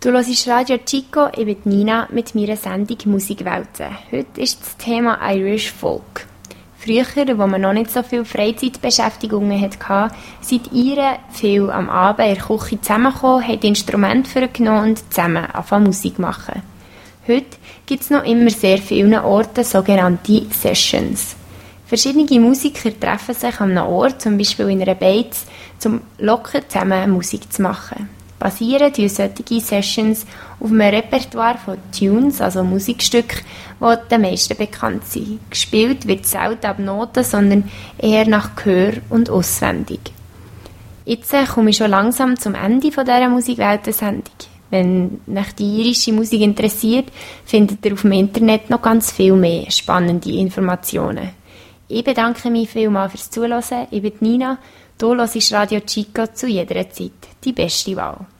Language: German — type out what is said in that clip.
Du hörst Radio Chico, ich bin Nina mit meiner Sendung Musikwelten. Heute ist das Thema Irish Folk. Früher, wo man noch nicht so viel Freizeitbeschäftigungen hatte, sind ihr viel am Abend in der Küche zusammengekommen, haben Instrumente vorgenommen und zusammen angefangen Musik machen. Heute gibt es noch immer sehr vielen Orten sogenannte Sessions. Verschiedene Musiker treffen sich an einem Ort, zum Beispiel in einer Beiz, um locker zusammen Musik zu machen. Basieren solche Sessions auf einem Repertoire von Tunes, also Musikstücken, die den meisten bekannt sind. Gespielt wird selten ab Noten, sondern eher nach Gehör und auswendig. Jetzt komme ich schon langsam zum Ende dieser Musikwelten-Sendung. Wenn euch die irische Musik interessiert, findet ihr auf dem Internet noch ganz viel mehr spannende Informationen. Ich bedanke mich vielmals fürs Zuhören. Ich bin Nina. Du hörst Radio Chico zu jeder Zeit. Die beste Wahl.